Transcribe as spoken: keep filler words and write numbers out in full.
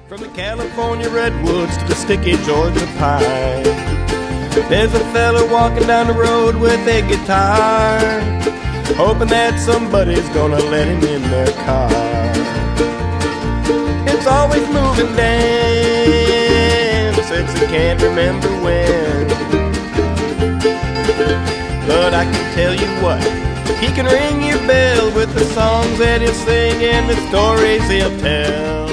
From the California redwoods to the sticky Georgia pine, there's a fella walking down the road with a guitar, hoping that somebody's gonna let him in their car. It's always moving down since he can't remember when, but I can tell you what, he can ring your bell with the songs that he'll sing and the stories he'll tell.